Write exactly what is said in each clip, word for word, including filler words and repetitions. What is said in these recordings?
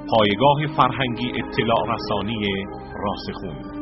پایگاه فرهنگی اطلاع رسانی راسخون.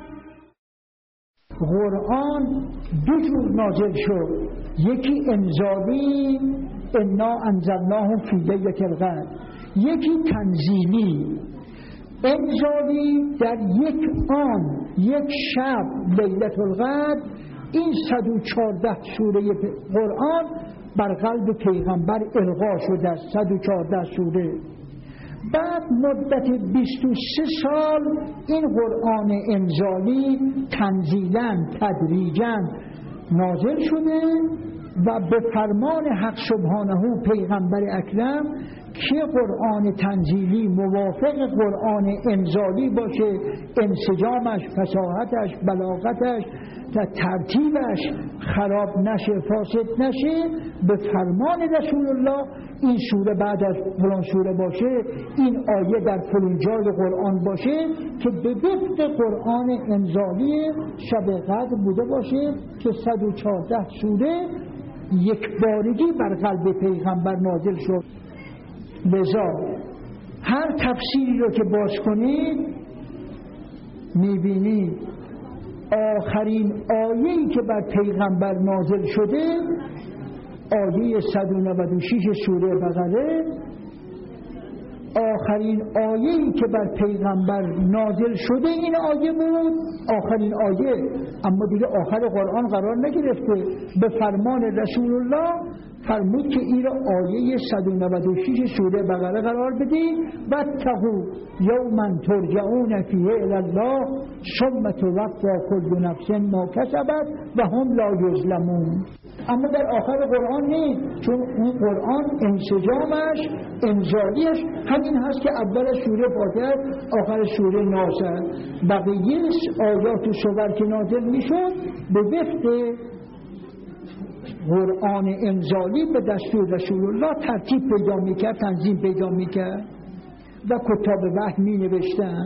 قرآن دو جور نازل شد، یکی انزالی انا انزلناه فی لیلة القدر، یکی تنزیلی. انزالی در یک آن یک شب لیلة القدر، این صد و چهارده سوره قرآن بر قلب پیغمبر القا شده است، صد و چهارده سوره. بعد مدت بیست و سه سال این قرآن انزالی تنزیلاً تدریجاً نازل شده و به فرمان حق سبحانه پیغمبر اکرم که قرآن تنزیلی موافق قرآن انزالی باشه، انسجامش، فصاحتش، بلاغتش، ترتیبش خراب نشه، فاسد نشه، به فرمان رسول الله این سوره بعد از فلان سوره باشه، این آیه در فلان جای قرآن باشه که به وفق قرآن انزالی شب قدر بوده باشه که صد و چهارده سوره یک بارگی بر قلب پیغمبر نازل شد. لذا هر تفسیری رو که باز کنید میبینید آخرین آیه‌ای که بر پیغمبر نازل شده آیه صد و نود و شش سوره بقره، آخرین آیه‌ای که بر پیغمبر نازل شده این آیه بود، آخرین آیه، اما دیگه آخر قرآن قرار نگرفته. به فرمان رسول الله فرمود که این را آیه صد و نود و شش سوره بقره قرار بدید و تقو یوما ترجعون فیه الی الله ثم توفی کل نفس ما کسبت و هم لا یظلمون. اما در آخر قرآن نیست، چون اون قرآن انسجامش، انزالیش همین هست که اول سوره فاتحه آخر سوره ناس. بقیه آیات و سور که نازل میشد به وفق قرآن انزالی به دستور رسول الله ترتیب پیدا میکرد، تنظیم پیدا میکرد و کتاب وحی می نوشتن.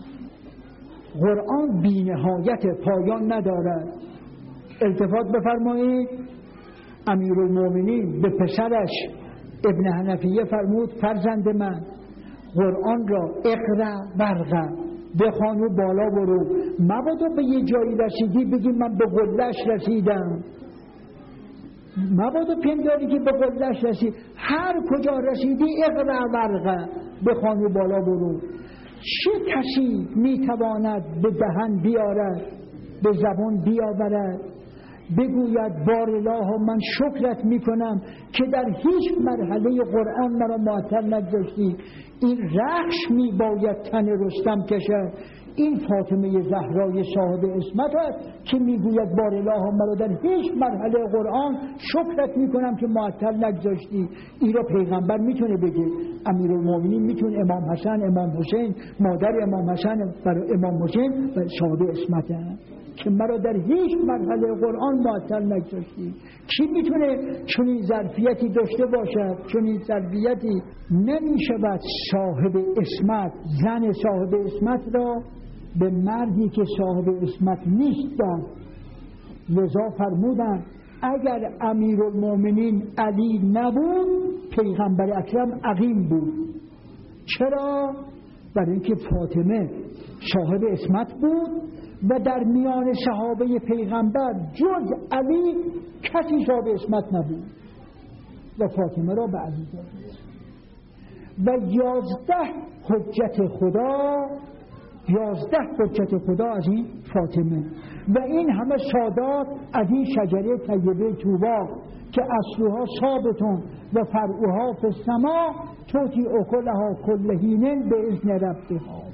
قرآن بی نهایت، پایان ندارد. التفات بفرمایید، امیرالمومنین به پسرش ابن حنفیه فرمود فرزند من قرآن را اقرأ ورقه، بخوان و بالا برو، مبادا به یه جایی رسیدی بگی من به قله‌اش رسیدم، مبادا پنداری که به قله‌اش رسید، هر کجا رسیدی اقرأ ورقه، بخوان و بالا برو. چه کسی میتواند به دهن بیارد، به زبان بیاورد بگوید بارالله من شکرت میکنم که در هیچ مرحله قرآن مرا معطل نگذاشتی؟ این رخش میباید تن رستم کشد. این فاطمه زهرای صاحب عصمت است که میگوید بارالله مرا در هیچ مرحله قرآن شکرت میکنم که معطل نگذاشتی. این را پیغمبر میتونه بگه، امیرالمومنین میتونه، امام حسن، امام حسین، مادر امام حسن برای امام حسین و صاحب عصمت است که مرا در هیچ مرحله قرآن معطل نگذاشتی. کی میتونه چنین ظرفیتی داشته باشد؟ چنین ظرفیتی نمیشود صاحب عصمت، زن صاحب عصمت را به مردی که صاحب عصمت نیست داد. لذا فرمودن اگر امیرالمومنین علی نبود پیغمبر اکرم عقیم بود. چرا؟ برای اینکه فاطمه صاحب عصمت بود و در میان صحابه پیغمبر جز علی کسی صاحب عصمت نبود و فاطمه را به علی داد. و یازده حجت خدا، یازده حجت خدا از این فاطمه و این همه سادات از این شجره طیبه طوبی که اصلها ثابتون و فرعها فی السما توتی اکلها کل حین به اذن ربها.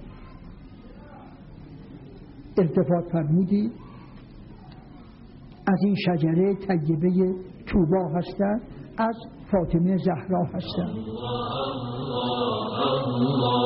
التفات فرمودی از این شجره طیبه طوبی هستند، از فاطمه زهرا هستند.